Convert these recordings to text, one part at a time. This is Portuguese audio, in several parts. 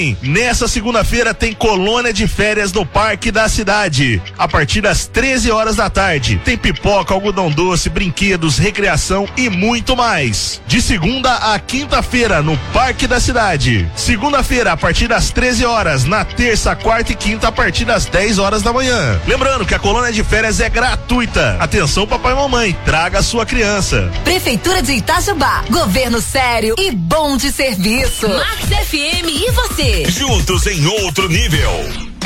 Nessa segunda-feira tem colônia de férias no Parque da Cidade. A partir das 13 horas da tarde. Tem pipoca, algodão doce, brinquedos, recreação e muito mais. De segunda a quinta-feira no Parque da Cidade. Segunda-feira a partir das 13 horas. Na terça, quarta e quinta a partir das 10 horas da manhã. Lembrando que a colônia de férias é gratuita. Atenção, papai e mamãe, traga a sua criança. Prefeitura de Itajubá. Governo sério e bom de serviço. Max FM e você. Juntos em outro nível.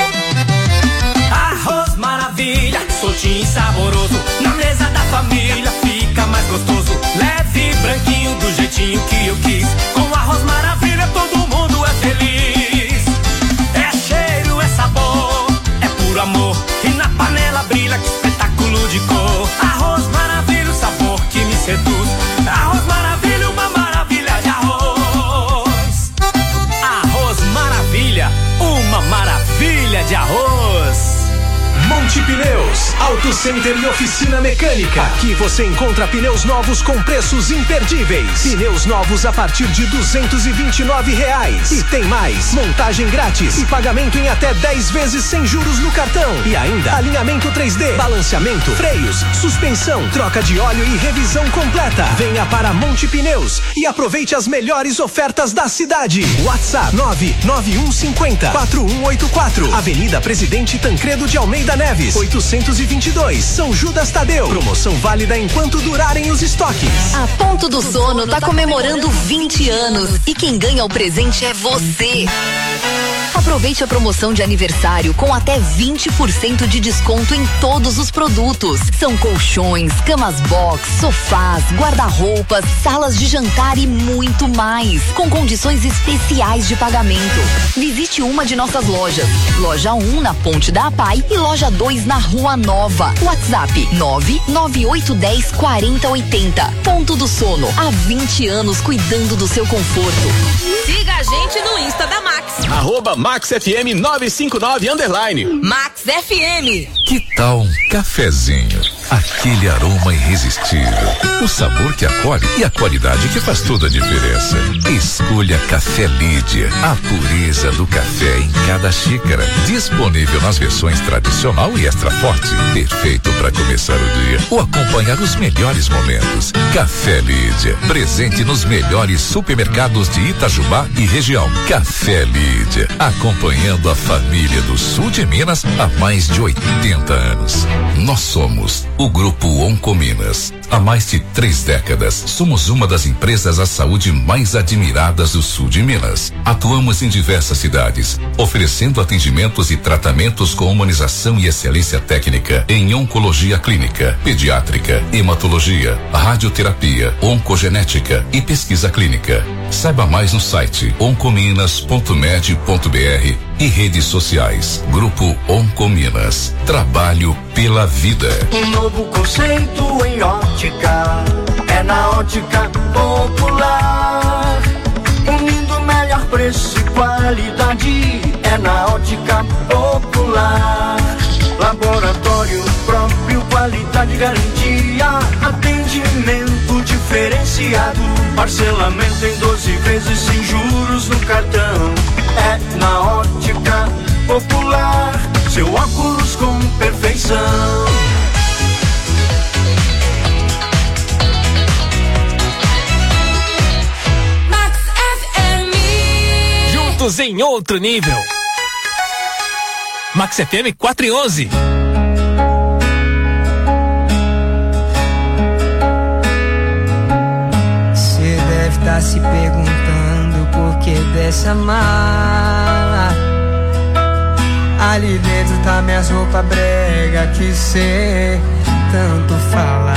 Arroz maravilha, soltinho e saboroso. Na mesa da família fica mais gostoso. Leve, branquinho, do jeitinho que eu quis. Com arroz maravilha todo mundo é feliz. É cheiro, é sabor, é puro amor. E na panela brilha, que espetáculo de cor. Arroz maravilha, o sabor que me seduz. Arroz maravilha, uma maravilha de arroz. Uma maravilha de arroz. Monte Pneus, Auto Center e Oficina Mecânica. Aqui você encontra pneus novos com preços imperdíveis. Pneus novos a partir de R$229. E tem mais, montagem grátis e pagamento em até 10 vezes sem juros no cartão. E ainda, alinhamento 3D, balanceamento, freios, suspensão, troca de óleo e revisão completa. Venha para Monte Pneus e aproveite as melhores ofertas da cidade. WhatsApp 99150-4184. Avenida Presidente Tancredo de Almeida Neves, 822, São Judas Tadeu. Promoção válida enquanto durarem os estoques. A Ponto do Sono tá comemorando 20 anos e quem ganha o presente é você. Aproveite a promoção de aniversário com até 20% de desconto em todos os produtos. São colchões, camas box, sofás, guarda-roupas, salas de jantar e muito mais, com condições especiais de pagamento. Visite uma de nossas lojas. Loja 1 na Ponte da APAI e loja 2 na Rua Nova. WhatsApp 99810-4080. Ponto do Sono, há 20 anos cuidando do seu conforto. Siga a gente no Insta da Max. @MaxFM 959 _ Max FM. Que tal um cafezinho? Aquele aroma irresistível, o sabor que acolhe e a qualidade que faz toda a diferença. Escolha Café Lídia, a pureza do café em cada xícara. Disponível nas versões tradicional e extra forte. Perfeito para começar o dia ou acompanhar os melhores momentos. Café Lídia, presente nos melhores supermercados de Itajubá e região. Café Lídia, acompanhando a família do sul de Minas há mais de 80 anos. Nós somos o Grupo Oncominas. Há mais de 3 décadas, somos uma das empresas à saúde mais admiradas do sul de Minas. Atuamos em diversas cidades, oferecendo atendimentos e tratamentos com humanização e excelência técnica em oncologia clínica, pediátrica, hematologia, radioterapia, oncogenética e pesquisa clínica. Saiba mais no site oncominas.med.br e redes sociais. Grupo Oncominas. Trabalho pela vida. Um novo conceito em ótica. É na Ótica Popular. Unindo melhor preço e qualidade. É na Ótica Popular. Laboratório próprio, qualidade e garantia. Atendimento diferenciado. Parcelamento em 12 vezes sem juros no cartão. É na Ótica Popular. Seu óculos com perfeição. Max FM. Juntos em outro nível. Max FM 411. Você deve estar se perguntando por que dessa mala. Ali dentro tá minhas roupas brega que cê tanto fala.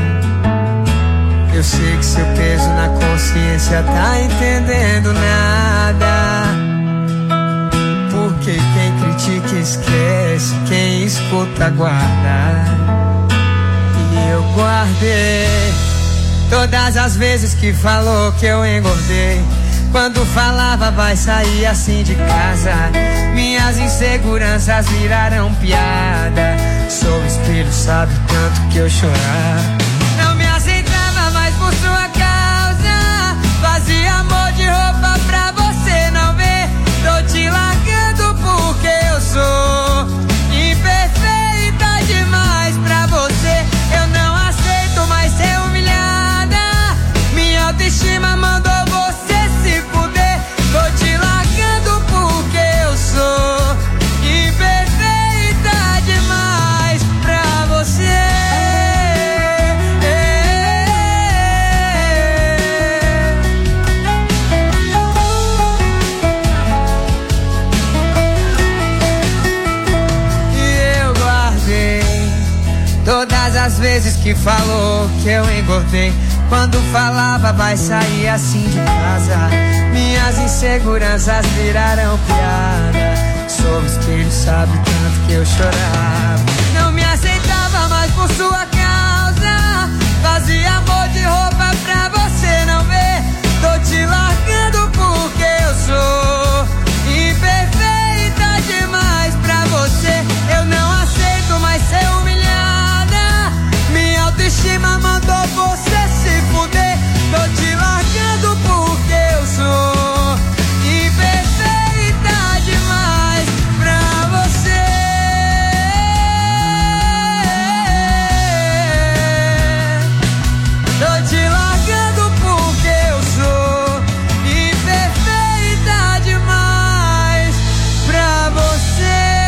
Eu sei que seu peso na consciência tá entendendo nada. Porque quem critica esquece, quem escuta guarda. E eu guardei todas as vezes que falou que eu engordei. Quando falava vai sair assim de casa. Minhas inseguranças viraram piada. Sou espelho, sabe tanto que eu chorava. Não me aceitava mais por sua causa. Fazia amor de roupa pra você não ver. Tô te das vezes que falou que eu engordei. Quando falava vai sair assim de casa, minhas inseguranças viraram piada. Sob o espelho sabe tanto que eu chorava. Não me aceitava mais por sua causa, fazia amor de roupa pra você não ver. Tô te largando porque eu sou imperfeita demais pra você. Eu não aceito mais ser humilhada, minha autoestima mandou você se fuder. Tô te largando porque eu sou imperfeita demais pra você. Tô te largando porque eu sou imperfeita demais pra você.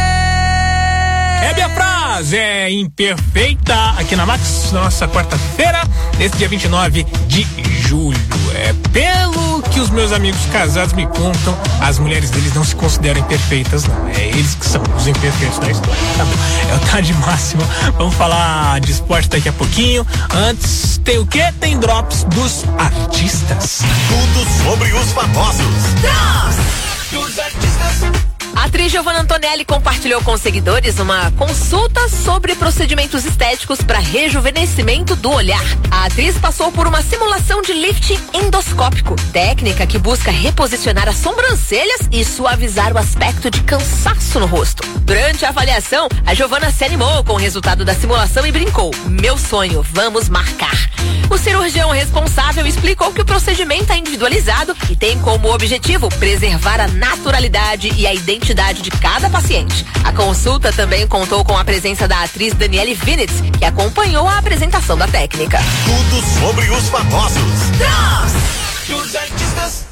É minha frase, é imperfeita aqui na Max, nossa quarta-feira, nesse dia 29 de julho. É pelo que os meus amigos casados me contam, as mulheres deles não se consideram imperfeitas, não. É eles que são os imperfeitos da história. Tá bom. É o Tarde Máxima. Vamos falar de esporte daqui a pouquinho. Antes, tem o quê? Tem drops dos artistas. Tudo sobre os famosos. Dos artistas. A atriz Giovanna Antonelli compartilhou com seguidores uma consulta sobre procedimentos estéticos para rejuvenescimento do olhar. A atriz passou por uma simulação de lifting endoscópico, técnica que busca reposicionar as sobrancelhas e suavizar o aspecto de cansaço no rosto. Durante a avaliação, a Giovanna se animou com o resultado da simulação e brincou: "Meu sonho, vamos marcar." O cirurgião responsável explicou que o procedimento é individualizado e tem como objetivo preservar a naturalidade e a identidade de cada paciente. A consulta também contou com a presença da atriz Danielle Vinitz, que acompanhou a apresentação da técnica. Tudo sobre os famosos. Dos artistas.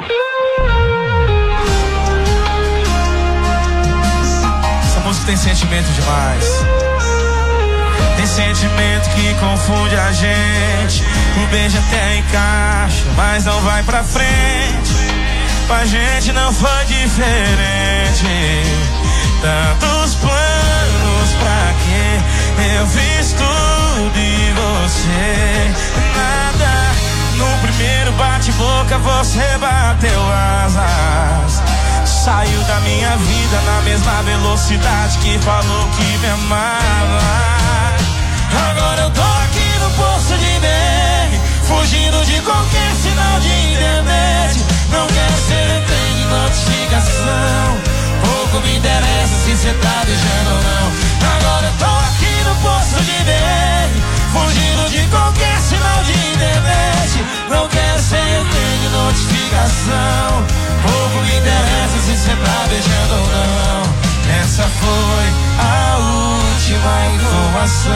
Essa música tem sentimento demais. Tem sentimento que confunde a gente. O beijo até encaixa, mas não vai pra frente. Com a gente não foi diferente. Tantos planos, pra quê? Eu fiz tudo e você nada. No primeiro bate-boca você bateu asas. Saiu da minha vida na mesma velocidade que falou que me amava. Agora eu tô aqui no posto de BR, fugindo de qualquer sinal de internet. Não quero ser refém de notificação, pouco me interessa se cê tá beijando ou não. Agora eu tô aqui no posto de BR, fugindo de qualquer sinal de internet. Não quero ser refém de notificação, pouco me interessa se cê tá beijando ou não. Essa foi a última informação.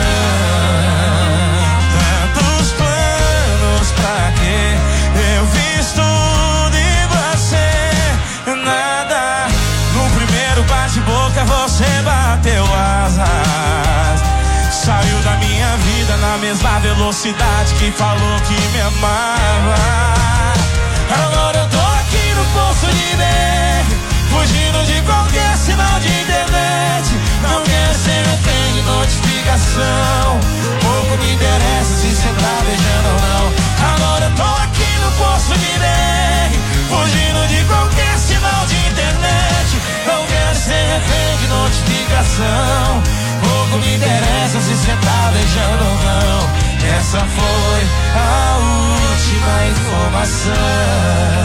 Tantos planos, pra quê? Eu fiz tudo e você nada. No primeiro bate-boca você bateu asas. Saiu da minha vida na mesma velocidade que falou que me amava. Agora eu tô aqui no posto de BR, fugindo de qualquer sinal de internet. Não quero ser refém de notificação, pouco me interessa se cê tá beijando ou não. Agora eu tô aqui no posto de BR, fugindo de qualquer sinal de internet. Não quero ser refém de notificação, pouco me interessa se cê tá beijando ou não. Essa foi a última informação.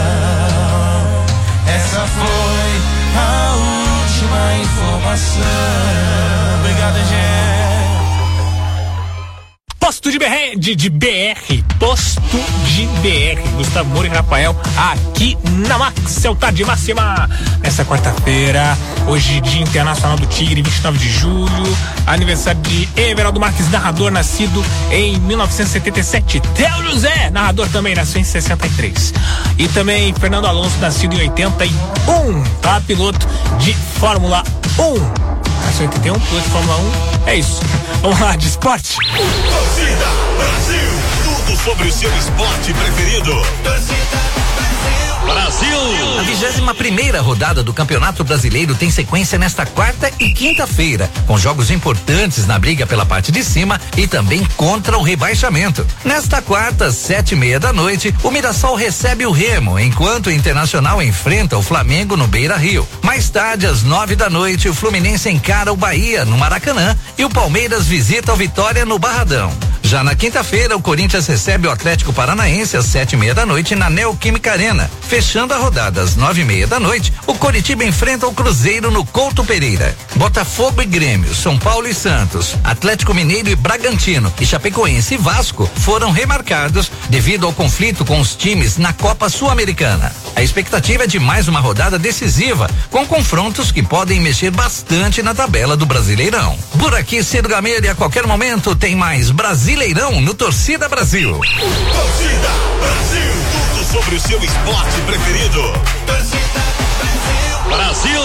Essa foi a última informação. Obrigado, gente. Posto de BR, Posto de BR, Gustavo Moura e Rafael, aqui na Max, é o Tarde Máxima. Nessa quarta-feira, hoje Dia Internacional do Tigre, 29 de julho, aniversário de Everaldo Marques, narrador, nascido em 1977. Theo José, narrador também, nasceu em 63. E também Fernando Alonso, nascido em 81, tá? Piloto de Fórmula 1. 81, piloto de Fórmula 1, é isso. Vamos lá, de esporte. Torcida Brasil, tudo sobre o seu esporte preferido. Torcida Brasil. Brasil! A 21ª rodada do Campeonato Brasileiro tem sequência nesta quarta e quinta-feira, com jogos importantes na briga pela parte de cima e também contra o rebaixamento. Nesta quarta, 7:30 da noite, o Mirassol recebe o Remo, enquanto o Internacional enfrenta o Flamengo no Beira-Rio. Mais tarde, às 9 da noite, o Fluminense encara o Bahia no Maracanã e o Palmeiras visita o Vitória no Barradão. Já na quinta-feira, o Corinthians recebe o Atlético Paranaense às 7:30 da noite na Neoquímica Arena. Fechando a rodada às 9:30 da noite, o Coritiba enfrenta o Cruzeiro no Couto Pereira. Botafogo e Grêmio, São Paulo e Santos, Atlético Mineiro e Bragantino e Chapecoense e Vasco foram remarcados devido ao conflito com os times na Copa Sul-Americana. A expectativa é de mais uma rodada decisiva, com confrontos que podem mexer bastante na tabela do Brasileirão. Por aqui, Ciro Gameiro, e a qualquer momento tem mais Brasileirão no Torcida Brasil. Torcida Brasil, tudo sobre o seu esporte preferido. Torcida Brasil.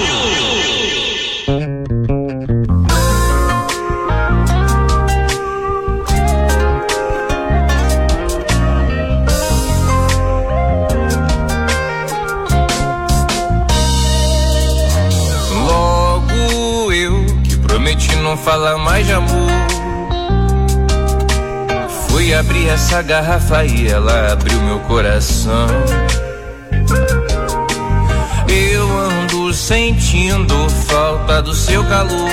Logo eu que prometi não falar mais de amor, fui abrir essa garrafa e ela abriu meu coração. Eu ando sentindo falta do seu calor.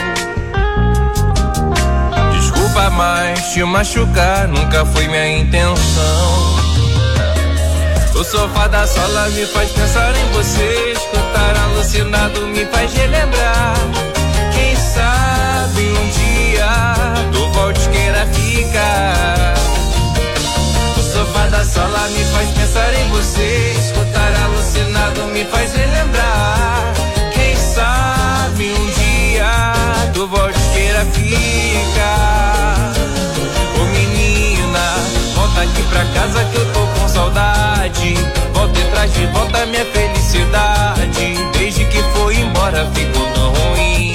Desculpa, mas te machucar nunca foi minha intenção. O sofá da sala me faz pensar em você. Escutar alucinado me faz relembrar. Quem sabe um dia tu volte queira ficar. O sofá da sala me faz pensar em você. Escutar alucinado me faz relembrar. Quem sabe um dia tu volte queira ficar. Ô menina, volta aqui pra casa que eu tô com saudade. Volta e traz de volta minha felicidade. Desde que foi embora ficou tão ruim.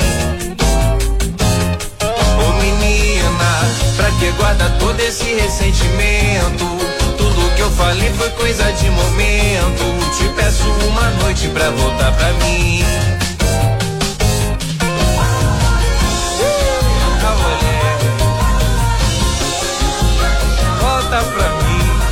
Ô menina, pra que guarda todo esse ressentimento? Tudo que eu falei foi coisa de momento. Te peço uma noite pra voltar pra mim. Volta pra mim.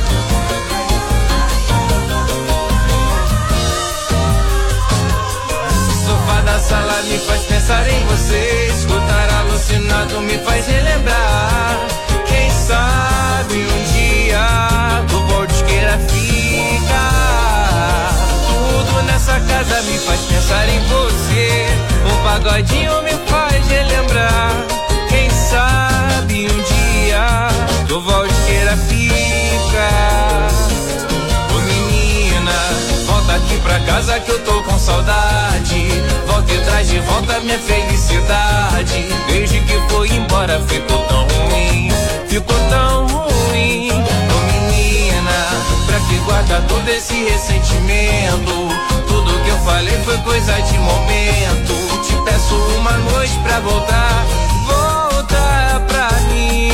Sofá da sala me faz pensar em você. Escutar alucinado me faz relembrar. Quem sabe um dia tu volte queira ficar. Tudo nessa casa me faz pensar em você. Um pagodinho me faz relembrar. Quem sabe um dia tu volte queira ficar. Ô menina, volta aqui pra casa que eu tô com saudade. Volta e traz de volta minha felicidade. Desde que foi embora ficou tão ruim. Ficou tão ruim. Ô menina, pra que guarda todo esse ressentimento? Tudo que eu falei foi coisa de momento. Te peço uma noite pra voltar. Volta pra mim.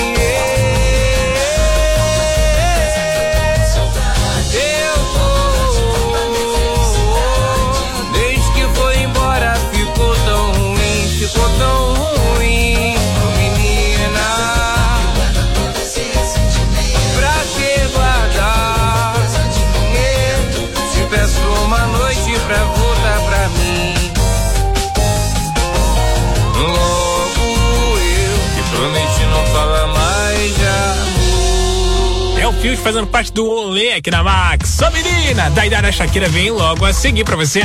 Ficou tão ruim, menina. Pra que guardar? Te peço uma noite pra voltar pra mim. Logo eu que prometi não falar mais de amor. É o Fios fazendo parte do Olê aqui na Max. Ô menina, da Idara Shakira vem logo a seguir pra você.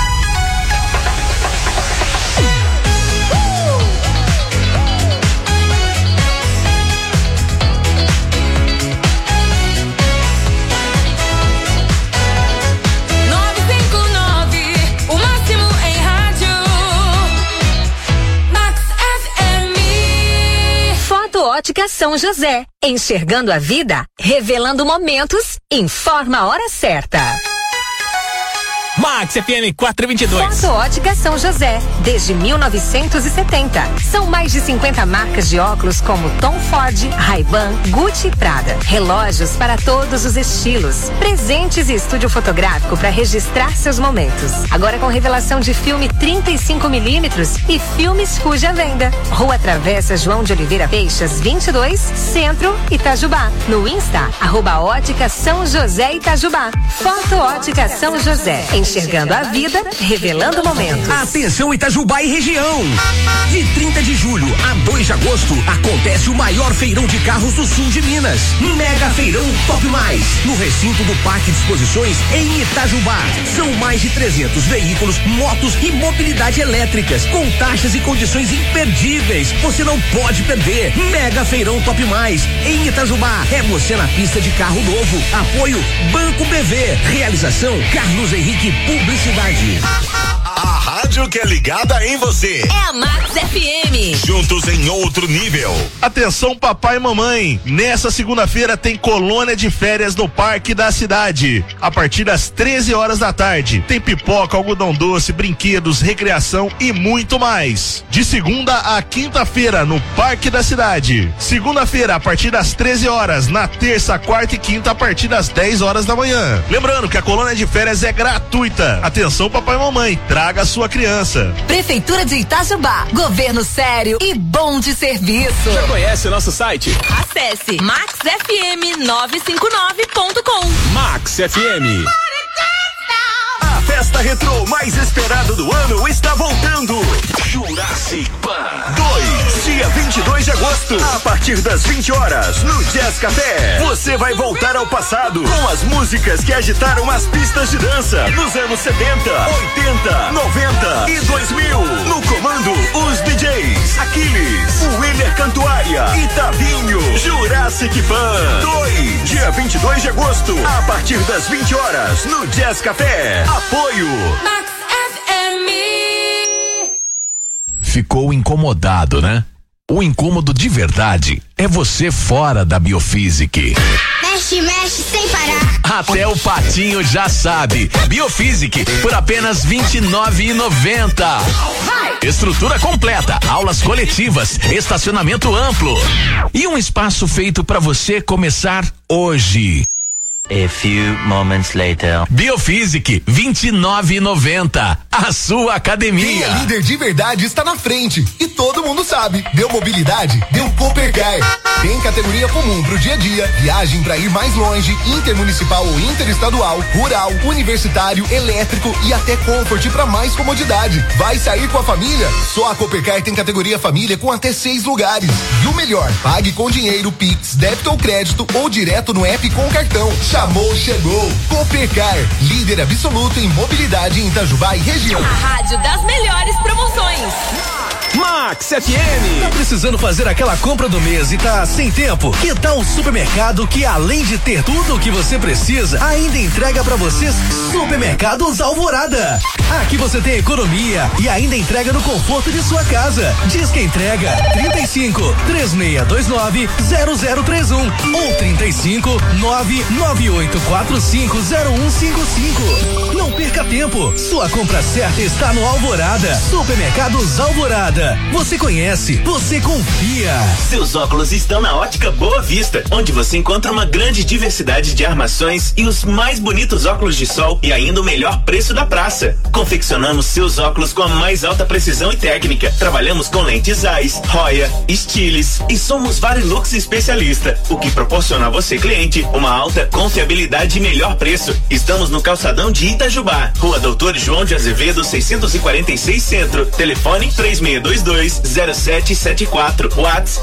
Ótica São José, enxergando a vida, revelando momentos, informa a hora certa. Max FM 422. Foto Ótica São José, desde 1970. São mais de 50 marcas de óculos como Tom Ford, Ray-Ban, Gucci e Prada. Relógios para todos os estilos. Presentes e estúdio fotográfico para registrar seus momentos. Agora com revelação de filme 35mm e filmes cuja venda. Rua Travessa João de Oliveira Peixas, 22, Centro, Itajubá. No Insta, @Ótica São José Itajubá. Foto Ótica São José. Enxergando a vida, revelando momentos. Atenção Itajubá e região. De 30 de julho a 2 de agosto acontece o maior feirão de carros do sul de Minas. Mega Feirão Top Mais, no recinto do Parque de Exposições em Itajubá. São mais de 300 veículos, motos e mobilidade elétricas, com taxas e condições imperdíveis. Você não pode perder. Mega Feirão Top Mais em Itajubá. É você na pista de carro novo. Apoio Banco BV. Realização Carlos Henrique Publicidade. A rádio que é ligada em você. É a Max FM. Juntos em outro nível. Atenção papai e mamãe, nessa segunda-feira tem colônia de férias no Parque da Cidade. A partir das 13 horas da tarde, tem pipoca, algodão doce, brinquedos, recreação e muito mais. De segunda a quinta-feira no Parque da Cidade. Segunda-feira a partir das 13 horas, na terça, quarta e quinta a partir das 10 horas da manhã. Lembrando que a colônia de férias é gratuita. Atenção papai e mamãe, traga a sua criança. Prefeitura de Itajubá, governo sério e bom de serviço. Já conhece o nosso site? Acesse maxfm959.com. Max FM. A festa retrô mais esperada do ano está voltando. Jurassic Pan 2, dia 22 de agosto, a partir das 20 horas, no Jazz Café. Você vai voltar ao passado com as músicas que agitaram as pistas de dança nos anos 70, 80, 90 e 2000. No comando, os DJs Aquiles, Willer Cantuária e Tavinho. Jurassic Pan 2, dia 22 de agosto, a partir das 20 horas, no Jazz Café. Apoio Max FM. Ficou incomodado, né? O incômodo de verdade é você fora da Biofísica. Mexe, mexe sem parar. Até o patinho já sabe. Biofísica por apenas R$29,90. Estrutura completa, aulas coletivas, estacionamento amplo e um espaço feito para você começar hoje. A few moments later. Biofísica, R$29,90. A sua academia. Quem é líder de verdade está na frente. E todo mundo sabe. Deu mobilidade, deu Coopercar. Tem categoria comum pro dia a dia, viagem pra ir mais longe, intermunicipal ou interestadual, rural, universitário, elétrico e até comfort pra mais comodidade. Vai sair com a família? Só a Coopercar tem categoria família com até 6 lugares. E o melhor, pague com dinheiro, Pix, débito ou crédito ou direto no app com cartão. Chamou, chegou. Coopercar, líder absoluto em mobilidade em Itajubá e região. A rádio das melhores promoções. Max FM. Tá precisando fazer aquela compra do mês e tá sem tempo? Que tal o supermercado que, além de ter tudo o que você precisa, ainda entrega pra vocês Supermercados Alvorada. Aqui você tem economia e ainda entrega no conforto de sua casa. Diz que entrega 35 3629 0031 ou 35 99845 0155. Não perca tempo. Sua compra certa está no Alvorada. Supermercados Alvorada. Você conhece, você confia. Seus óculos estão na Ótica Boa Vista, onde você encontra uma grande diversidade de armações e os mais bonitos óculos de sol e ainda o melhor preço da praça. Confeccionamos seus óculos com a mais alta precisão e técnica. Trabalhamos com lentes Zeiss, Roya, Stiles e somos Varilux especialista, o que proporciona a você, cliente, uma alta confiabilidade e melhor preço. Estamos no calçadão de Itajubá, Rua Doutor João de Azevedo 646 Centro. Telefone 36220774, WhatsApp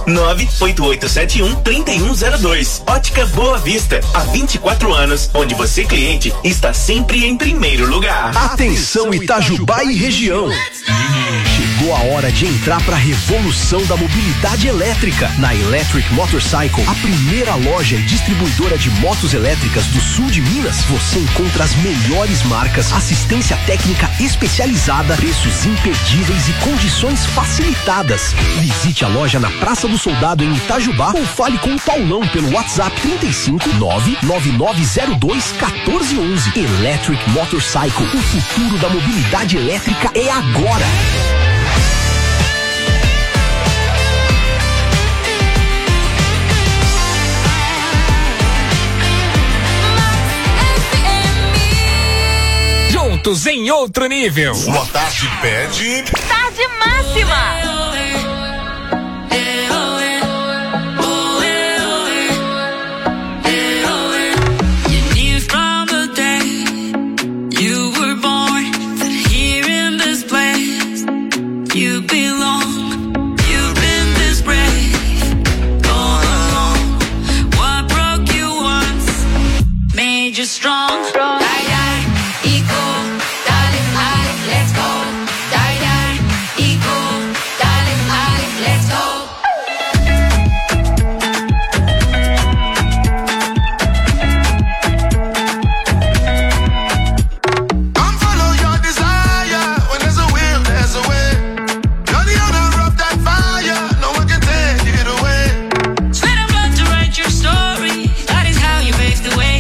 988713102. Ótica Boa Vista, há 24 anos, onde você, cliente, está sempre em primeiro lugar. Atenção Itajubá e região. Chegou Chegou a hora de entrar para a revolução da mobilidade elétrica. Na Electric Motorcycle, a primeira loja e distribuidora de motos elétricas do sul de Minas, você encontra as melhores marcas, assistência técnica especializada, preços imperdíveis e condições facilitadas. Visite a loja na Praça do Soldado em Itajubá ou fale com o Paulão pelo WhatsApp 35 99902 1411. Electric Motorcycle, o futuro da mobilidade elétrica é agora. Juntos em outro nível. Boa tarde, pede. Tarde máxima. Strong, die, die, equal, darling, let's go. Die, die, equal, darling, let's go. Come follow your desire. When there's a will, there's a way. You're the owner of that fire. No one can take it away. Sweat and blood to write your story. That is how you pave the way.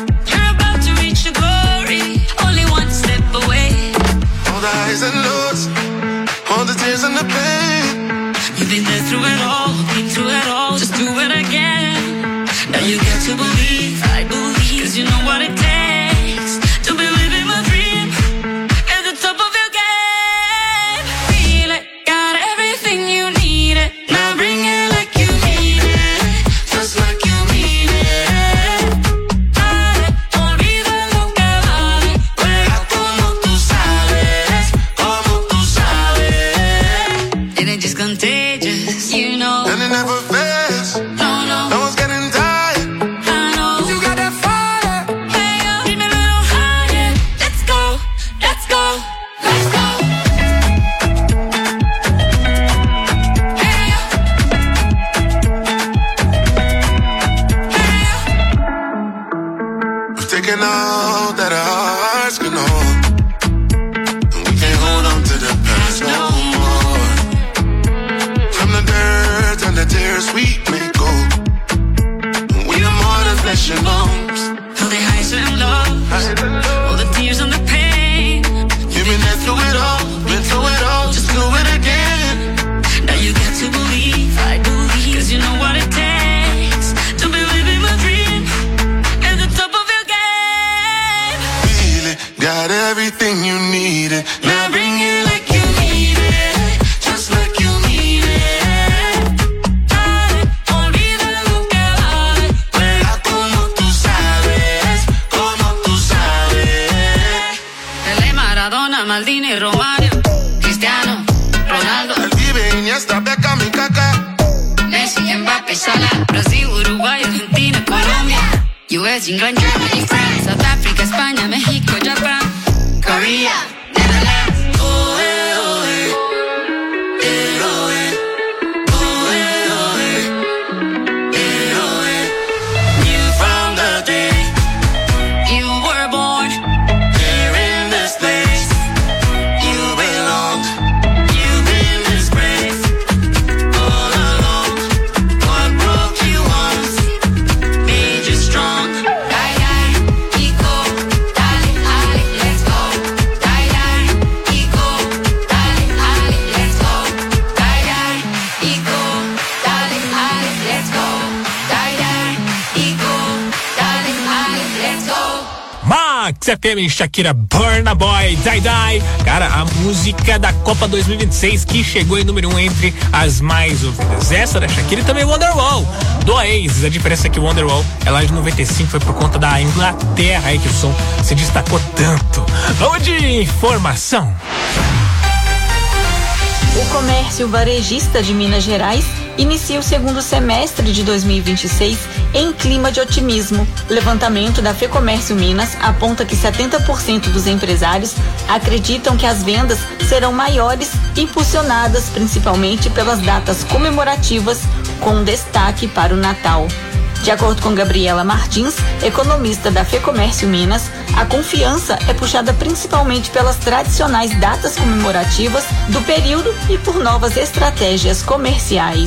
And lows, all the tears and the pain. You've been there through it all, been through it all. Just do it again. Now you get to believe, I believe, 'cause you know what it takes to be living my dream at the top of your game. Feel it, got everything you need it. Now bring it like you mean it, just like you mean it. Dale, olvida lo que vale, juega como tú sabes. And it just contagious, you know. And it never fails. No one's getting tired. I know. You got that fire. Hey, give me a little higher. Let's go, let's go, let's go. Hey, we've taken all that our hearts can hold. And we can't hold on to the past no more. From the dirt and the tears we may go. We are more than flesh and bones. all the highs and lows, all the tears and the pain. You've been there through it all, been through it all, just do it again. Now you got to believe, I believe, 'cause you know what it takes to be living my dream at the top of your game. Feel it, got everything you needed. Now bring it like you need it, just like you need it. Dale, olvida lo que vale, juega como tú sabes, como tú sabes. Pelé, Maradona, Maldini, Romario, Cristiano, Ronaldo, El Pibe, Iniesta, Beckham y Kaká. Messi, Mbappé, Salah, Brasil, Uruguay, Argentina, Colombia, US, England, Germany, France, South Africa, España, México, Japan, Korea, Netherlands. Oh, eh, oh, eh. Eh, oh, eh. Oh, eh, oh, eh. Eh, oh, eh. Knew from the day you were born here in this place. You belong, you've been disgraced all along. What broke you once made you strong. Die, die, eco, dale, dale, let's go. Die, die, eco, dale, dale, let's go. Die, die, eco, dale, dale, let's go. Die, die, eco, dale, dale, let's go. Max FM, Shakira, Burna Boy, Die Die. Cara, a música da Copa 2026 que chegou em número 1 entre as mais ouvidas. Essa da Shakira e também Wonderwall, do Oasis. A diferença é que Wonderwall, ela de 95 foi por conta da Inglaterra aí que o som se destacou tanto. Vamos de informação. O comércio varejista de Minas Gerais inicia o segundo semestre de 2026 em clima de otimismo. Levantamento da Fecomércio Minas aponta que 70% dos empresários acreditam que as vendas serão maiores, impulsionadas principalmente pelas datas comemorativas, com destaque para o Natal. De acordo com Gabriela Martins, economista da Fecomércio Minas, a confiança é puxada principalmente pelas tradicionais datas comemorativas do período e por novas estratégias comerciais.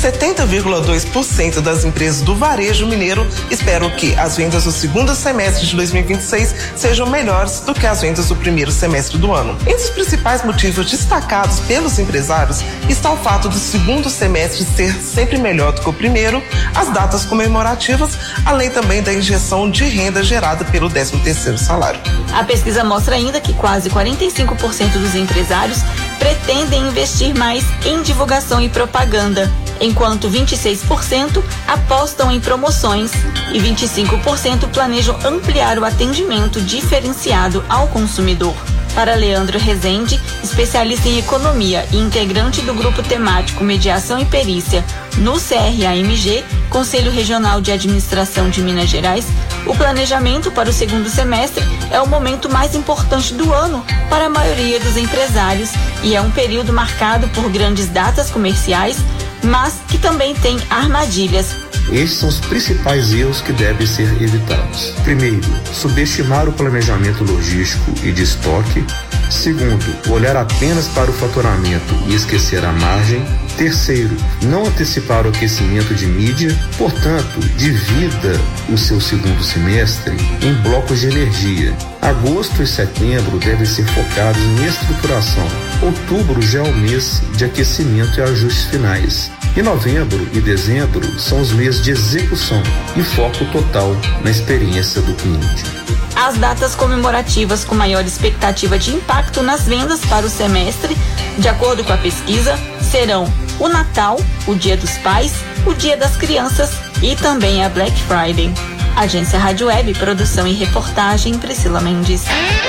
70,2% das empresas do varejo mineiro esperam que as vendas do segundo semestre de 2026 sejam melhores do que as vendas do primeiro semestre do ano. Entre os principais motivos destacados pelos empresários está o fato do segundo semestre ser sempre melhor do que o primeiro, as datas comemorativas, além também da injeção de renda gerada pelo 13º salário. A pesquisa mostra ainda que quase 45% dos empresários pretendem investir mais em divulgação e propaganda, enquanto 26% apostam em promoções e 25% planejam ampliar o atendimento diferenciado ao consumidor. Para Leandro Rezende, especialista em economia e integrante do grupo temático Mediação e Perícia no CRAMG, Conselho Regional de Administração de Minas Gerais, o planejamento para o segundo semestre é o momento mais importante do ano para a maioria dos empresários e é um período marcado por grandes datas comerciais, mas que também tem armadilhas. Estes são os principais erros que devem ser evitados. Primeiro, subestimar o planejamento logístico e de estoque. Segundo, olhar apenas para o faturamento e esquecer a margem. Terceiro, não antecipar o aquecimento de mídia, portanto, divida o seu segundo semestre em blocos de energia. Agosto e setembro devem ser focados em estruturação. Outubro já é o mês de aquecimento e ajustes finais. E novembro e dezembro são os meses de execução e foco total na experiência do cliente. As datas comemorativas com maior expectativa de impacto nas vendas para o semestre, de acordo com a pesquisa, serão o Natal, o Dia dos Pais, o Dia das Crianças e também a Black Friday. Agência Rádio Web, produção e reportagem, Priscila Mendes.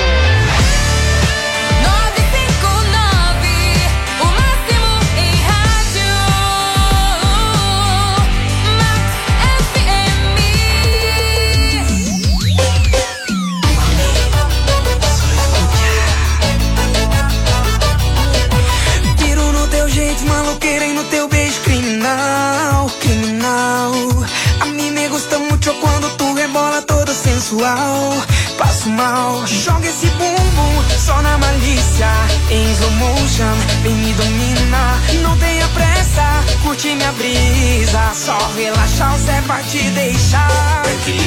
Passo mal, joga esse bumbum só na malícia. Em slow motion, vem me dominar. Não tenha pressa, curte minha brisa. Só relaxar, o Zé vai te deixar.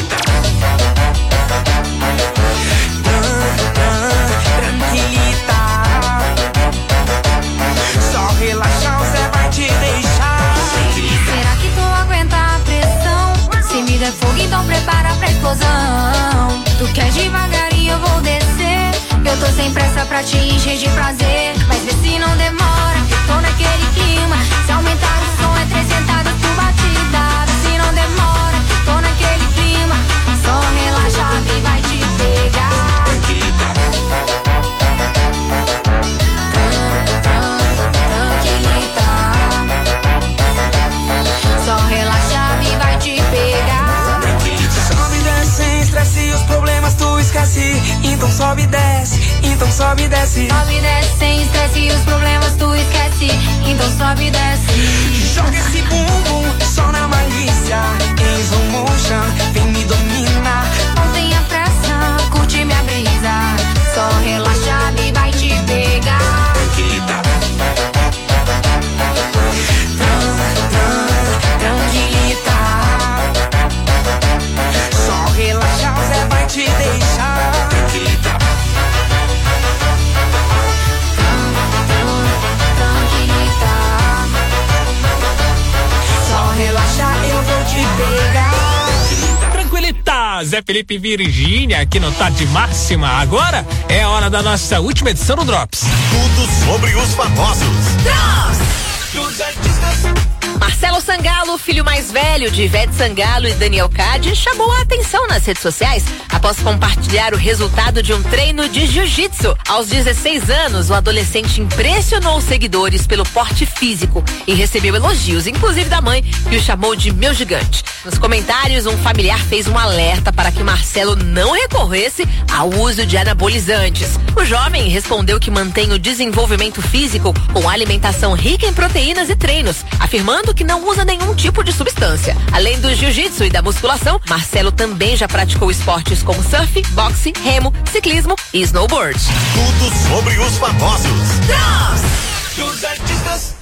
Tranquilita. Só relaxar, o Zé vai te deixar. Será que tu aguenta a pressão? Se me der fogo, então prepara pra explosão. Tu quer devagarinho, eu vou descer. Eu tô sem pressa pra te encher de prazer. Mas vê se não demora, tô naquele clima. Se aumentar o som é 300 por batida. Vê se não demora, tô naquele clima. Só relaxa, quem vai te pegar. Tranquilita. Só relaxa, quem vai te pegar. Sobe e desce sem estresse e os problemas tu esquece. Então sobe e desce, então sobe e desce. Sobe e desce sem estresse e os problemas tu esquece. Então sobe e desce. Joga esse bumbum só na malícia. Em slow motion, vem me dominar. Não tenha pressa, curte minha brisa. Só relaxa e vai te pegar. Tranquilita. Tranquilita. Só relaxar, o Zé vai te deixar. Tranquilita. Tranquilita. Só relaxar, eu vou te pegar. Tranquilita, Zé Felipe e Virgínia aqui no Tá de Máxima. Agora é a hora da nossa última edição do Drops. Tudo sobre os famosos. Drops! Dos artistas Marcelo Sangalo, filho mais velho de Ivete Sangalo e Daniel Cade, chamou a atenção nas redes sociais após compartilhar o resultado de um treino de jiu-jitsu. Aos 16 anos, o adolescente impressionou os seguidores pelo porte físico e recebeu elogios, inclusive da mãe, que o chamou de meu gigante. Nos comentários, um familiar fez um alerta para que Marcelo não recorresse ao uso de anabolizantes. O jovem respondeu que mantém o desenvolvimento físico com alimentação rica em proteínas e treinos, afirmando que não usa nenhum tipo de substância. Além do jiu-jitsu e da musculação, Marcelo também já praticou esportes como surf, boxe, remo, ciclismo e snowboard. Tudo sobre os famosos. Dos artistas.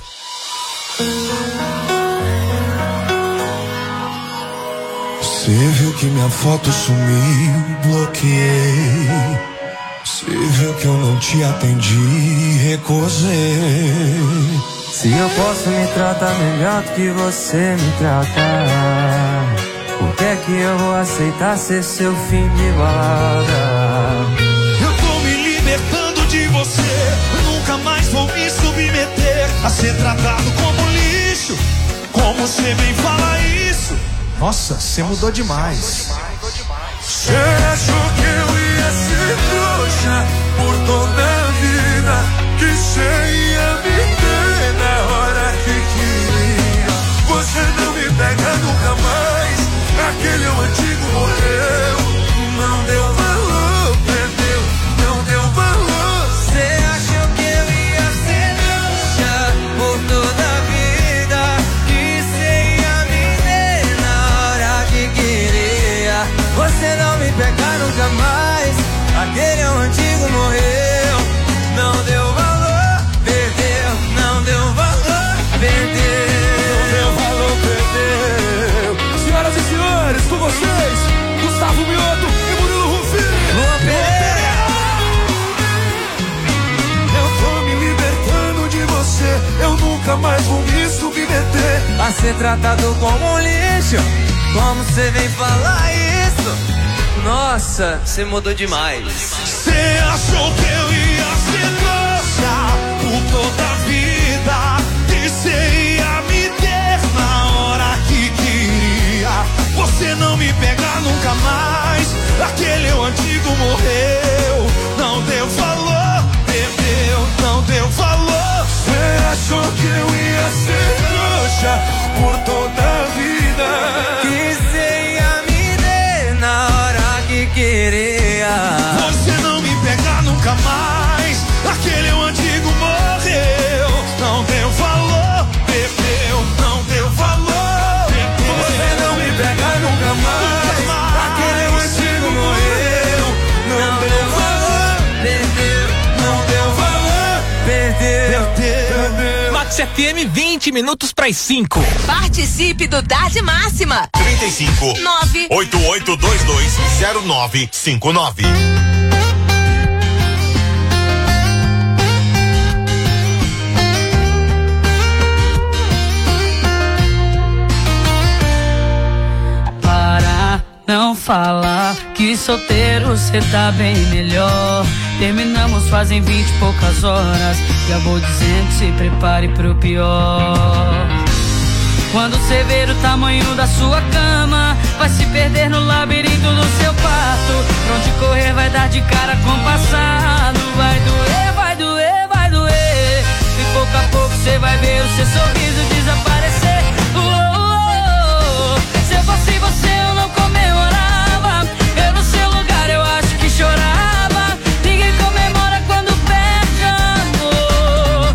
Você viu que minha foto sumiu, bloqueei. Você viu que eu não te atendi, recusei. Se eu posso me tratar melhor do que você me trata, por que é que eu vou aceitar ser seu fim de balada? Eu tô me libertando de você, nunca mais vou me submeter a ser tratado como lixo. Como você bem fala isso? Nossa, você mudou demais. Você achou que eu ia ser trouxa por toda a vida, que você ia me ter na hora que queria. Você não me pega nunca mais, aquele antigo morreu. Não deu valor, perdeu, não deu valor. Você achou que eu ia ser trouxa por toda a vida, que você ia me ter na hora que queria. Você não me pega nunca mais, aquele antigo morreu. Não deu valor, perdeu, não deu valor, perdeu. Não deu valor, perdeu. Senhoras e senhores, com vocês, Gustavo Mioto e Murilo Rufino. Luan Pereira. Eu tô me libertando de você, eu nunca mais vou me submeter a ser tratado como um lixo. Como você vem falar isso? Nossa, você mudou demais. Você achou que eu ia ser trouxa por toda a vida, que você ia me ter na hora que queria. Você não me pega nunca mais, aquele antigo morreu. Não deu valor, perdeu, não deu valor. Você achou que eu ia ser trouxa por toda a vida, que você ia me ter na hora que queria. Você não me pega nunca mais, aquele antigo morreu. Não deu valor, perdeu, não deu valor, perdeu. Você não me pega nunca mais, aquele antigo morreu. Não deu valor, perdeu, não deu valor, perdeu. Max FM, 20 minutos para as 5. Participe do Tarde Máxima. 35 88220959. Para não falar que solteiro cê tá bem melhor. Terminamos fazem 20 e poucas horas. Já vou dizendo, se prepare pro pior. Quando cê ver o tamanho da sua cama, vai se perder no labirinto do seu quarto. Pra onde correr vai dar de cara com o passado. Vai doer, vai doer, vai doer. E pouco a pouco cê vai ver o seu sorriso desaparecer. Se eu fosse você eu não comemorava. Eu no seu lugar eu acho que chorava. Ninguém comemora quando perde amor.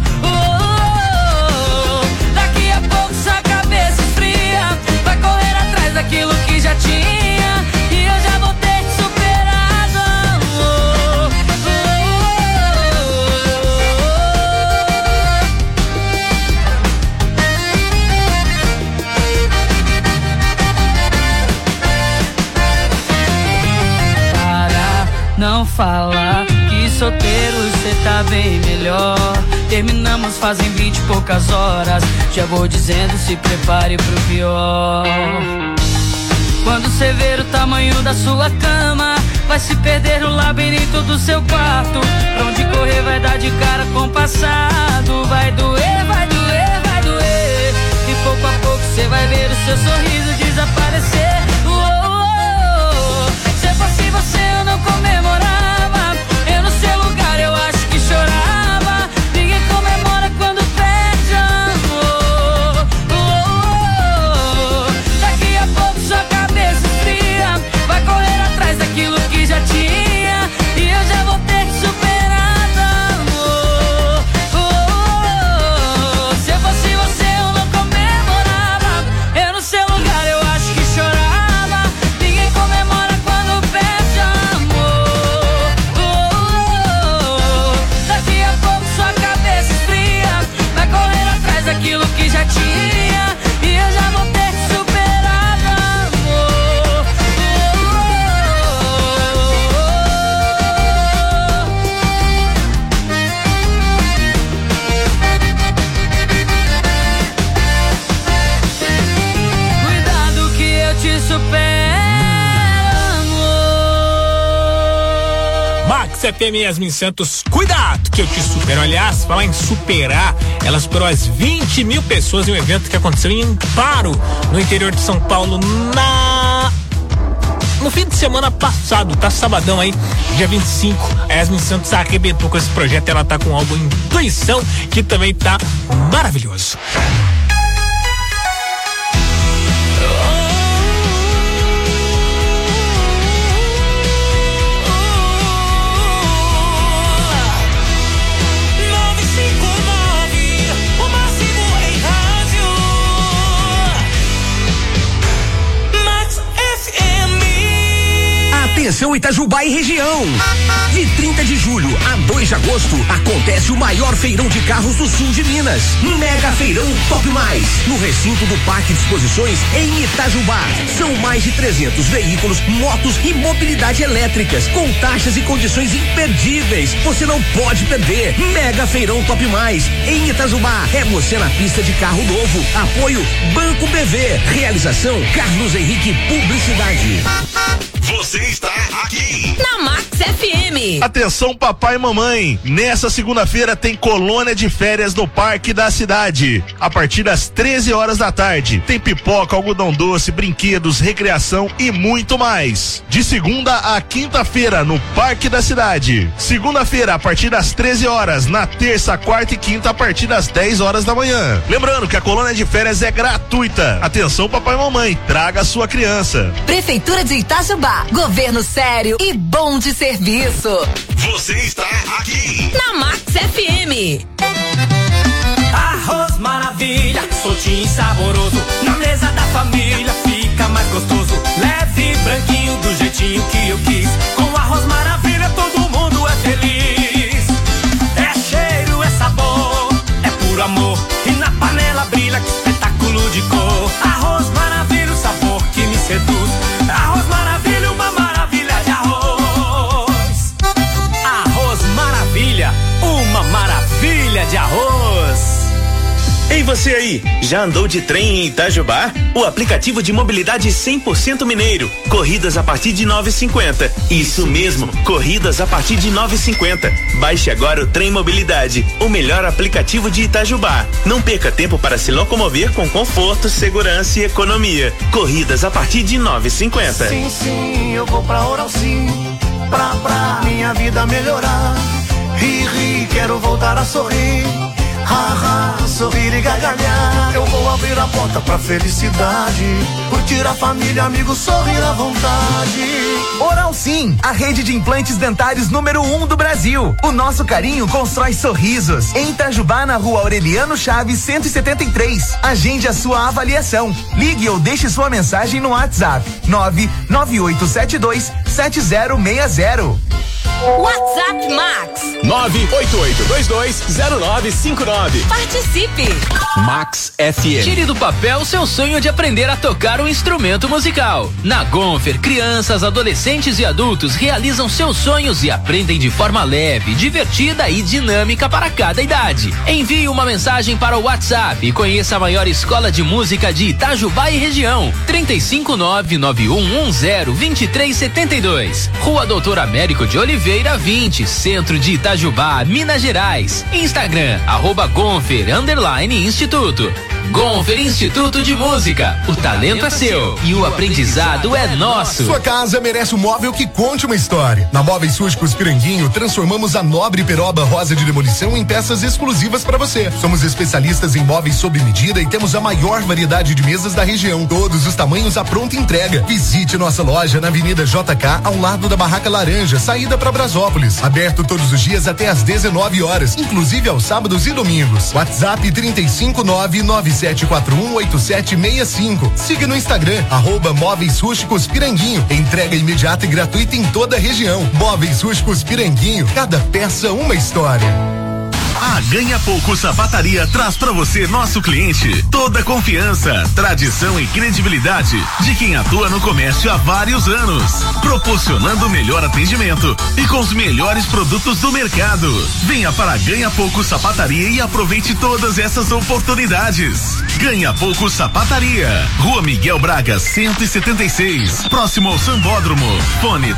Daqui a pouco sua cabeça esfria, vai correr atrás daquilo que já tinha, e eu já vou ter te superado. Para não falar que solteiro cê tá bem melhor. Terminamos fazem 20 e poucas horas. Já vou dizendo, se prepare pro pior. Quando cê ver o tamanho da sua cama, vai se perder no labirinto do seu quarto. Pra onde correr vai dar de cara com o passado. Vai doer, vai doer, vai doer. E pouco a FM, Yasmin Santos, cuidado que eu te supero. Aliás, falar em superar, ela superou as 20 mil pessoas em um evento que aconteceu em Amparo, no interior de São Paulo, no fim de semana passado, tá sabadão aí, dia 25, a Yasmin Santos arrebentou com esse projeto. Ela tá com o álbum Intuição, que também tá maravilhoso. Atenção Itajubá e região. De 30 de julho a 2 de agosto acontece o maior feirão de carros do sul de Minas. Mega Feirão Top Mais, no recinto do Parque de Exposições em Itajubá. São mais de 300 veículos, motos e mobilidade elétricas, com taxas e condições imperdíveis. Você não pode perder. Mega Feirão Top Mais em Itajubá. É você na pista de carro novo. Apoio Banco BV. Realização Carlos Henrique Publicidade. Você está aqui na Max FM. Atenção papai e mamãe, nessa segunda-feira tem colônia de férias no Parque da Cidade. A partir das 13 horas da tarde, tem pipoca, algodão doce, brinquedos, recreação e muito mais. De segunda a quinta-feira no Parque da Cidade. Segunda-feira a partir das 13 horas, na terça, quarta e quinta a partir das 10 horas da manhã. Lembrando que a colônia de férias é gratuita. Atenção papai e mamãe, traga a sua criança. Prefeitura de Itajubá. Governo sério e bom de serviço. Você está aqui na Max FM. Arroz maravilha, soltinho e saboroso. Na mesa da família fica mais gostoso. Leve, branquinho, do jeitinho que eu quis. Com arroz maravilha todo mundo é feliz. É cheiro, é sabor, é puro amor. E na panela brilha, que espetáculo de cor. Arroz maravilha, o sabor que me seduz. Arroz maravilha, uma maravilha de arroz. Arroz maravilha, uma maravilha de arroz. Ei você aí, já andou de trem em Itajubá? O aplicativo de mobilidade 100% mineiro. Corridas a partir de 9,50. Isso mesmo, corridas a partir de 9,50. Baixe agora o Trem Mobilidade, o melhor aplicativo de Itajubá. Não perca tempo para se locomover com conforto, segurança e economia. Corridas a partir de 9,50. Sim, sim, eu vou pra Oral Sim, pra minha vida melhorar. Ri, quero voltar a sorrir. Sorrir e gargalhar. Eu vou abrir a porta pra felicidade. Curtir a família, amigos, sorrir à vontade. Oral Sim, a rede de implantes dentários número 1 do Brasil. O nosso carinho constrói sorrisos. Em Itajubá, na rua Aureliano Chaves, 173. Agende a sua avaliação. Ligue ou deixe sua mensagem no WhatsApp 998727060. WhatsApp Max 988220959. Participe. Max FM. Tire do papel seu sonho de aprender a tocar um instrumento musical. Na Gonfer, crianças, adolescentes e adultos realizam seus sonhos e aprendem de forma leve, divertida e dinâmica para cada idade. Envie uma mensagem para o WhatsApp e conheça a maior escola de música de Itajubá e região. 35991102372. Rua Doutor Américo de Oliveira 20, Centro de Itajubá, Minas Gerais. Instagram, @Gonfer_Instituto. Gonfer Instituto de Música. O talento é seu e o aprendizado é nosso. Sua casa merece um móvel que conte uma história. Na Móveis Rústicos Piranguinho, transformamos a nobre peroba rosa de demolição em peças exclusivas para você. Somos especialistas em móveis sob medida e temos a maior variedade de mesas da região. Todos os tamanhos à pronta entrega. Visite nossa loja na Avenida JK, ao lado da Barraca Laranja, saída para Brasópolis. Aberto todos os dias até às 19 horas, inclusive aos sábados e domingos. WhatsApp 35997418765. Siga no Instagram, @Móveis Rústicos Piranguinho. Entrega imediata e gratuita em toda a região. Móveis Rústicos Piranguinho, cada peça uma história. A Ganha Pouco Sapataria traz pra você, nosso cliente, toda a confiança, tradição e credibilidade de quem atua no comércio há vários anos, proporcionando o melhor atendimento e com os melhores produtos do mercado. Venha para Ganha Pouco Sapataria e aproveite todas essas oportunidades. Ganha Pouco Sapataria, Rua Miguel Braga 176, próximo ao Sambódromo. Fone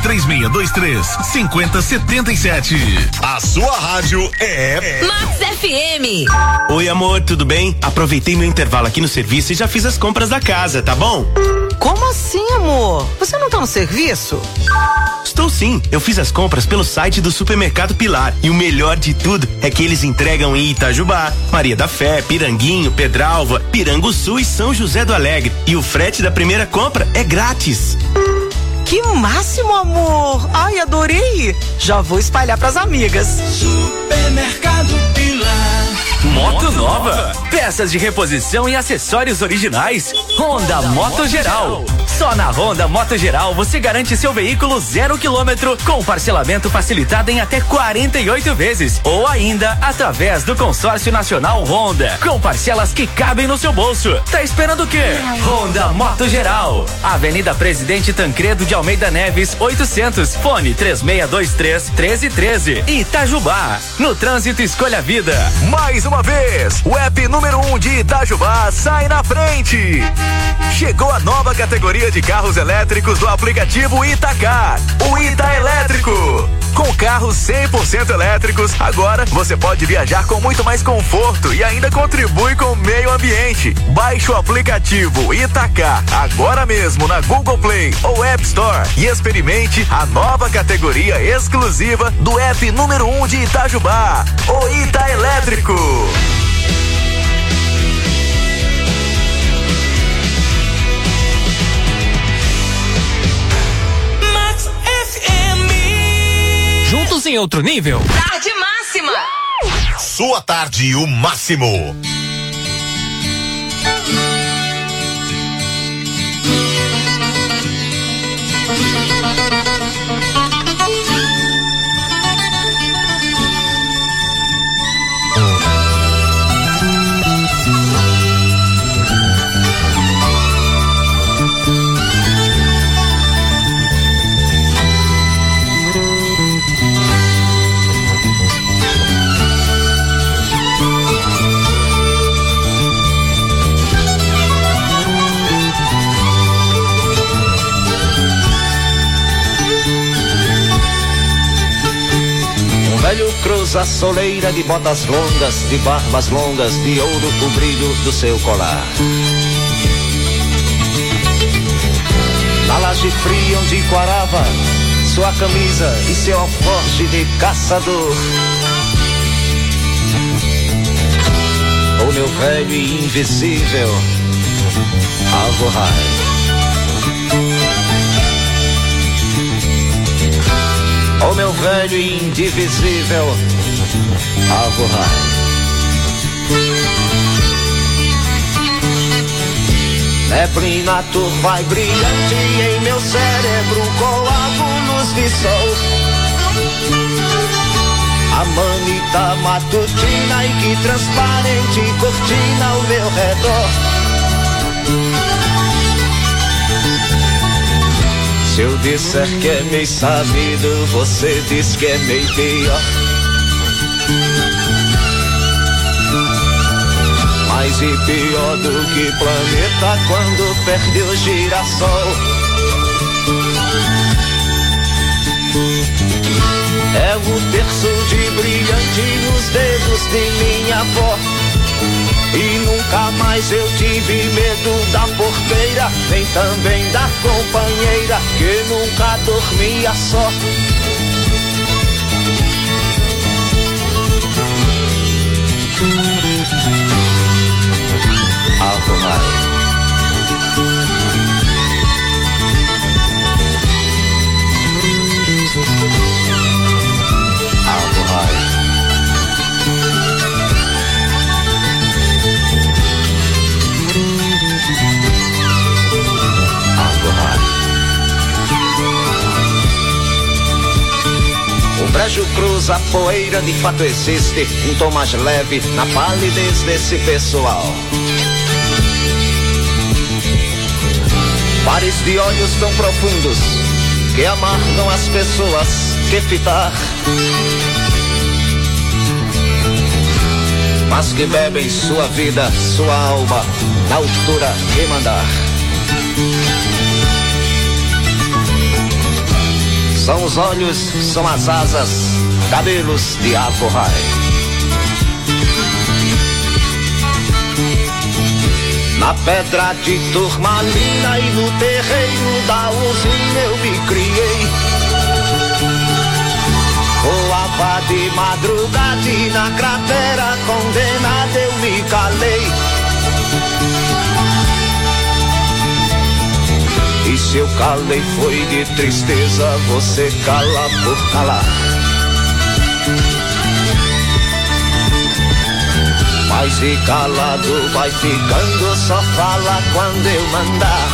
3623-5077. A sua rádio é Max FM. Oi, amor, tudo bem? Aproveitei meu intervalo aqui no serviço e já fiz as compras da casa, tá bom? Como assim, amor? Você não tá no serviço? Estou sim, eu fiz as compras pelo site do Supermercado Pilar e o melhor de tudo é que eles entregam em Itajubá, Maria da Fé, Piranguinho, Pedralva, Piranguçu e São José do Alegre. E o frete da primeira compra é grátis. Que máximo, amor! Ai, adorei! Já vou espalhar pras amigas. Supermercado Pilar. Moto nova, peças de reposição e acessórios originais. Honda Moto Geral. Só na Honda Moto Geral você garante seu veículo 0 km com parcelamento facilitado em até 48 vezes ou ainda através do Consórcio Nacional Honda com parcelas que cabem no seu bolso. Tá esperando o quê? Honda Moto Geral. Avenida Presidente Tancredo de Almeida Neves 800. Fone 3623-1313. Itajubá. No trânsito escolha a vida. Mais uma vez, o app número 1 de Itajubá sai na frente. Chegou a nova categoria de carros elétricos do aplicativo Itacar, o Ita Elétrico. Com carros 100% elétricos, agora você pode viajar com muito mais conforto e ainda contribui com o meio ambiente. Baixe o aplicativo Itacar agora mesmo na Google Play ou App Store e experimente a nova categoria exclusiva do app número 1 de Itajubá, o Ita Elétrico. Juntos em outro nível. Tarde máxima. Sua tarde, o máximo. Velho cruza a soleira de botas longas, de barbas longas, de ouro o brilho do seu colar. Na laje fria onde quarava sua camisa e seu alforje de caçador. O meu velho e invisível alvorrai. O meu velho e indivisível alvorrai. Neblina turva e brilhante em meu cérebro coago luz de sol. A manita matutina e que transparente cortina ao meu redor. Se eu disser que é meio sabido, você diz que é meio pior. Mais e pior do que planeta quando perde o girassol. É o terço de brilhante nos dedos de minha avó. E nunca mais eu tive medo da porteira, nem também da companheira que nunca dormia só. Alvorrai. Alvorrai. O brejo cruz, a poeira de fato existe. Um tom mais leve na palidez desse pessoal. Pares de olhos tão profundos que amargam as pessoas que fitar, mas que bebem sua vida, sua alma, na altura que mandar. São os olhos, são as asas, cabelos de Acorrai. Na pedra de turmalina e no terreiro da usina eu me criei. Voava de madrugada e na cratera condenada eu me calei. E se eu calei foi de tristeza, você cala por calar. Mas de calado vai ficando, só fala quando eu mandar.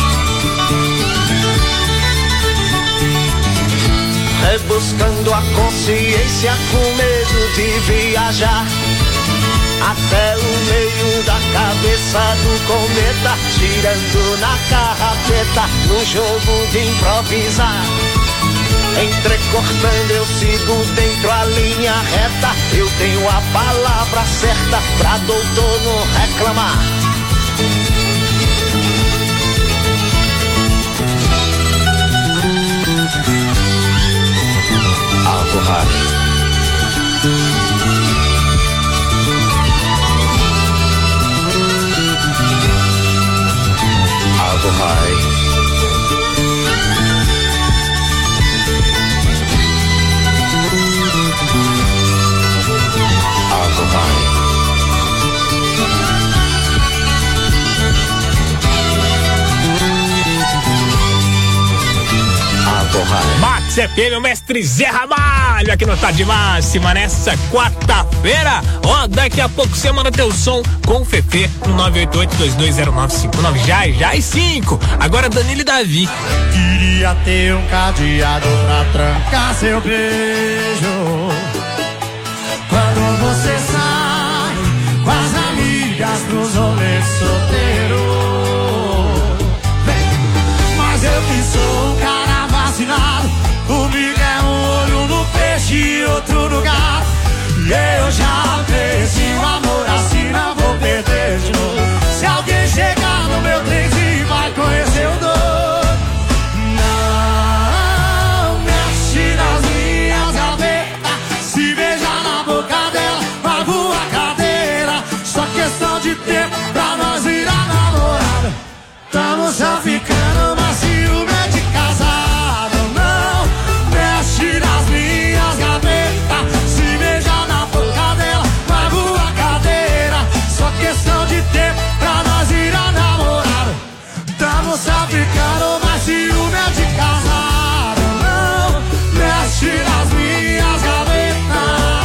Rebuscando a consciência com medo de viajar até o meio da cabeça do cometa, girando na carrapeta, no jogo de improvisar. Entrecortando eu sigo dentro a linha reta, eu tenho a palavra certa pra doutor não reclamar. Acorrai. Acorrai. Max FM, o mestre Zé Ramalho, aqui no Tarde Máxima, nessa quarta-feira. Ó, daqui a pouco você manda teu som com o Fefe no 988-220959. Já e 5. Agora Danilo e Davi. Queria ter um cadeado pra trancar seu beijo. Quando você sai com as amigas pros rolês solteiro. Mas eu que sou um cara vacinado, comigo é um olho no peixe e outro no gato. E eu já perdi o amor assim, não vou perder de novo. Se alguém chegar no meu trenzinho vai conhecer o doido. Não mexe nas minhas gavetas, se beijar na boca dela, pago a cadeira. Só questão de tempo pra nós virar namorada. Tamo só ficando, mas ciúme é de casado. Não mexe nas minhas gavetas, se beijar na boca dela, pago a cadeira. Só questão de tempo pra nós virar namorada. Tamo só ficando, mas ciúme é de casado. Não mexe nas minhas gavetas.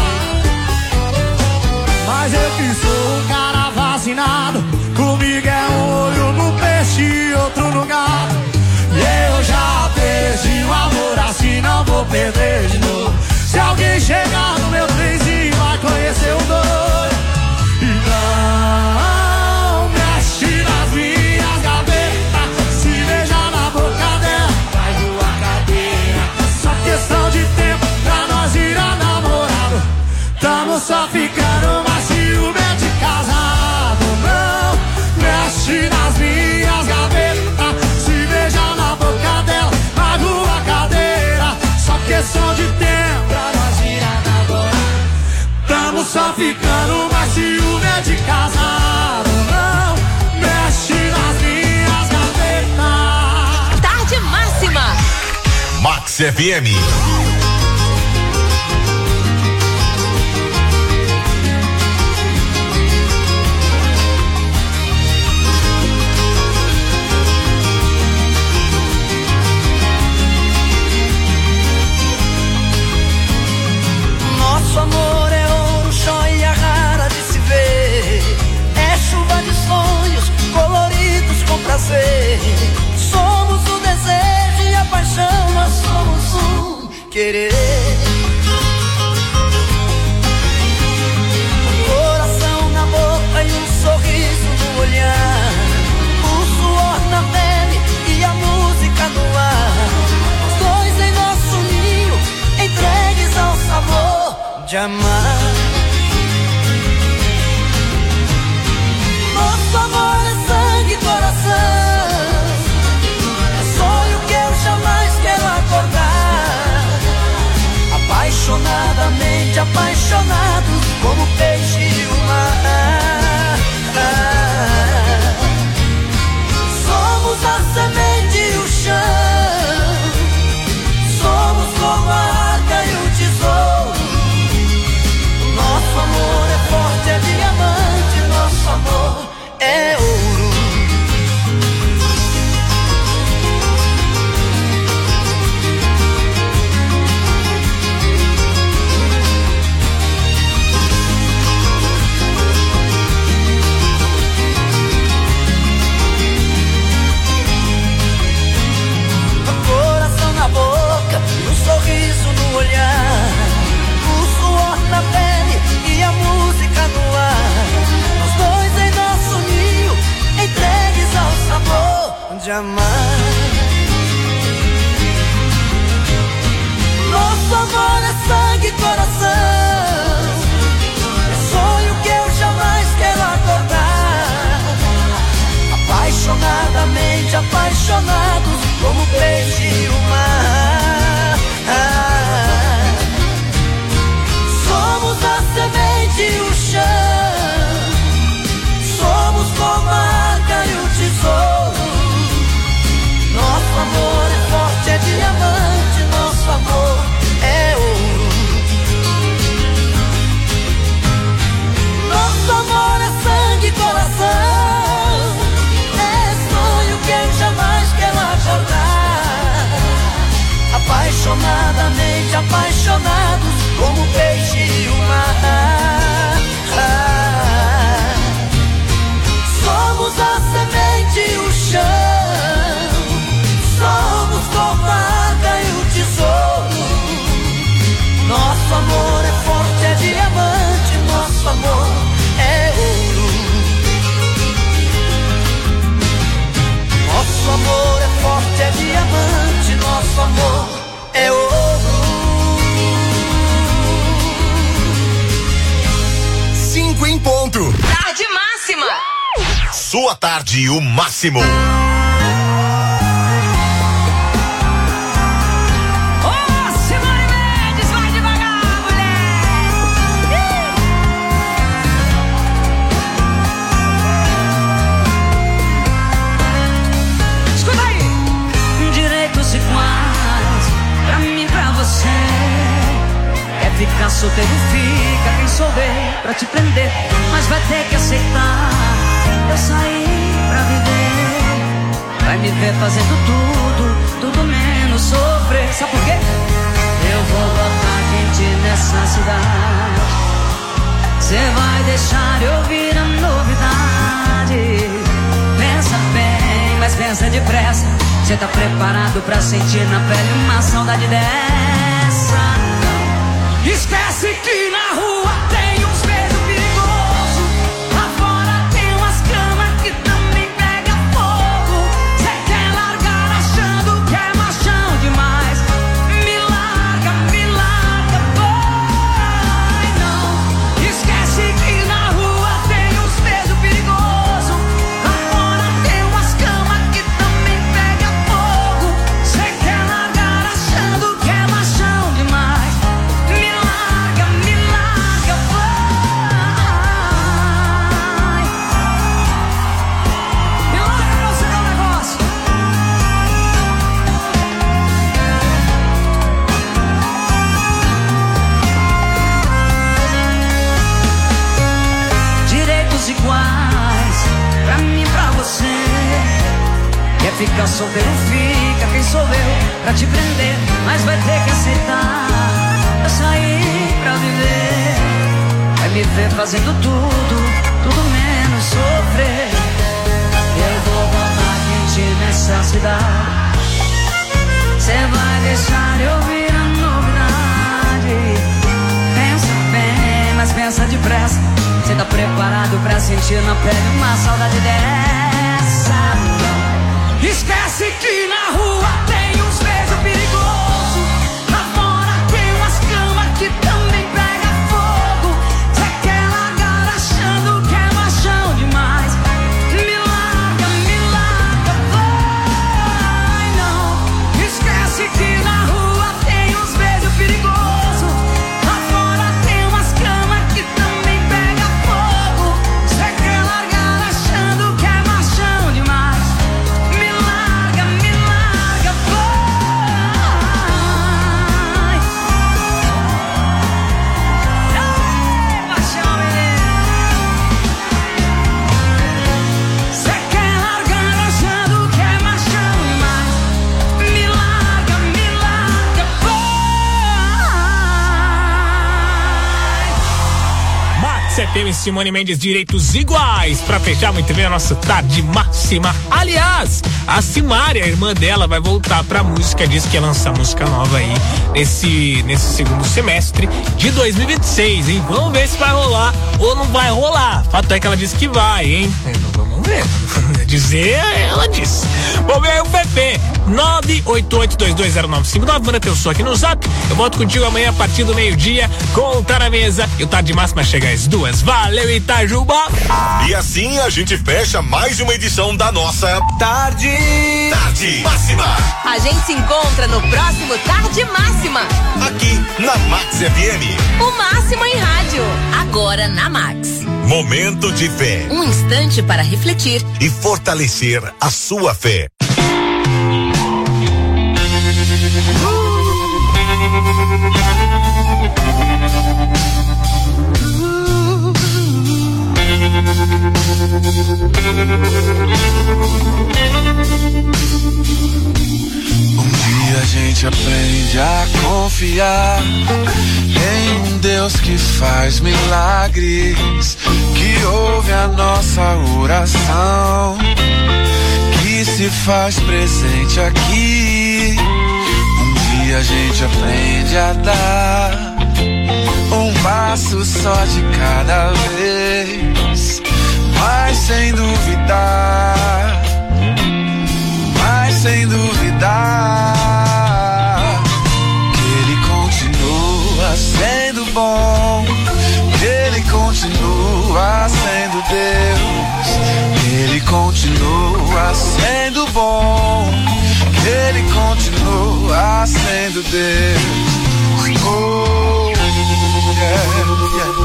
Mas eu que sou um cara vacinado, comigo é um olho no peixe e outro no gato. E eu já perdi o amor assim, não vou perder de novo. Se alguém chegar no meu trenzinho vai conhecer o doido. E não mexe nas minhas gavetas, se beijar na boca dela, vai voar cadeira. Só questão de tempo pra nós virar namorado. Tamo só ficando, mas ciúme é de casado. Não mexe nas minhas gavetas, se beijar na boca dela, pago a cadeira. Só questão de tempo pra nós virar namorado. Tamo só ficando, mas ciúme é de casado. Não mexe nas minhas gavetas. Tarde Máxima. Max FM. Nosso amor é ouro, joia rara de se ver. É chuva de sonhos coloridos com prazer. Somos o desejo e a paixão, nós somos um querer. amar. Nosso amor é sangue e coração, é sonho que eu jamais quero acordar. Apaixonadamente apaixonados, como peixe e o mar. Somos a semente e o chão, somos como a arca e o tesouro. Nosso amor é forte, é diamante, nosso amor é ouro. Coração na boca e um sorriso no olhar, o suor na pele e a música no ar. Nós dois em nosso ninho, entregues ao sabor de amar. Nosso amor é sangue e coração, é sonho que eu jamais quero acordar. Apaixonadamente apaixonados, como o peixe e o mar. Somos a semente e o chão, somos como a arca e o tesouro. Nosso amor é forte, é diamante, nosso amor é ouro. Nosso amor é sangue e coração, é sonho que eu jamais quero acordar. Apaixonadamente apaixonados, como peixe e o mar. Somos a semente e o chão, somos como a arca e o tesouro. Nosso amor é forte, é diamante, nosso amor é ouro. Nosso amor é forte, é diamante, nosso amor é ouro. 5 em ponto. Tarde máxima. Sua tarde, o máximo. Ficar solteiro fica, quem souber pra te prender, mas vai ter que aceitar. Eu saí pra viver, vai me ver fazendo tudo menos sofrer. Sabe por quê? Eu vou botar quente nessa cidade, cê vai deixar eu ouvir a novidade. Pensa bem, mas pensa depressa, cê tá preparado pra sentir na pele uma saudade dessa? Esquece que na rua tem uns beijos perigosos, lá fora tem umas camas que também pega fogo. Cê quer largar achando que é machão demais, me larga, vai não. Esquece que na rua tem uns beijos perigosos, lá fora tem umas camas que também pega fogo. Cê quer largar achando que é machão demais, iguais, pra mim e pra você. Quer ficar solteiro, fica, quem sou eu pra te prender, mas vai ter que aceitar. Eu saí pra viver, vai me ver fazendo tudo menos sofrer. Eu vou botar quente nessa cidade, cê vai deixar eu ouvir a novidade. Pensa bem, mas pensa depressa, cê tá preparado pra sentir na pele uma saudade dessa? Não. Esquece que na rua tem uns beijos perigosos, lá fora tem umas camas que também pega fogo. FM, Simone Mendes, Direitos Iguais, pra fechar muito bem a nossa tarde máxima. Aliás, a Simária, a irmã dela, vai voltar pra música, diz que ia lançar música nova aí nesse segundo semestre de 2026, hein? Vamos ver se vai rolar ou não vai rolar. Fato é que ela disse que vai, hein? Vamos ver. Dizer, ela disse. Vamos ver o PP 988220959. Manda teu som aqui no zap. Eu volto contigo amanhã a partir do meio-dia com o Tá na Mesa e o Tarde Máxima chega às 2. Valeu, Itajuba! E assim a gente fecha mais uma edição da nossa Tarde Máxima. A gente se encontra no próximo Tarde Máxima. Aqui na Max FM. O máximo em rádio. Agora na Max. Momento de fé. Um instante para refletir e fortalecer a sua fé. Um dia a gente aprende a confiar em um Deus que faz milagres, que ouve a nossa oração, que se faz presente aqui. Um dia a gente aprende a dar um passo só de cada vez, mas sem duvidar, que Ele continua sendo bom, que Ele continua sendo Deus, que Ele continua sendo bom, que Ele continua sendo Deus. Oh, yeah, yeah.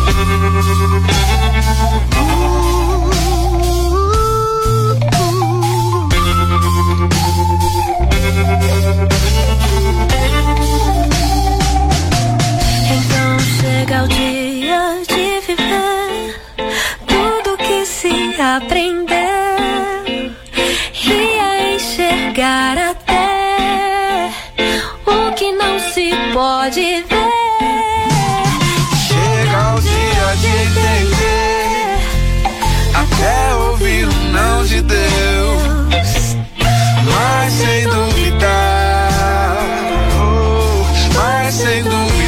Então chega o dia de viver tudo que se aprendeu e a enxergar até o que não se pode ver. Chega o dia de entender, até ouvir o não de Deus, mas sem duvidar, mas sem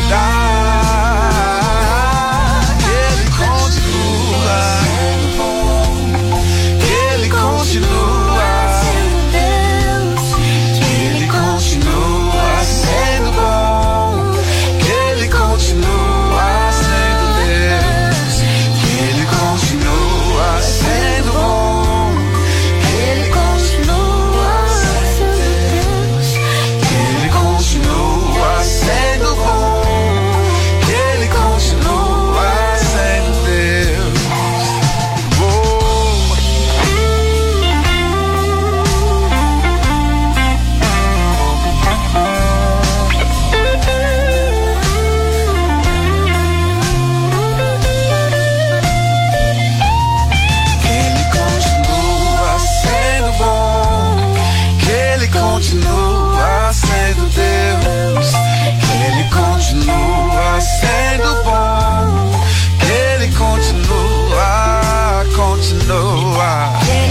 duvidar, que Ele continua sendo bom, que Ele continua sendo Deus, que Ele continua sendo bom, que Ele continua sendo Deus, que Ele continua sendo bom, que Ele continua sendo Deus, que Ele continua sendo bom, que Ele continua sendo Deus. Que Ele continua sendo bom, que Ele continua sendo Deus, que Ele continua sendo bom, que Ele continua.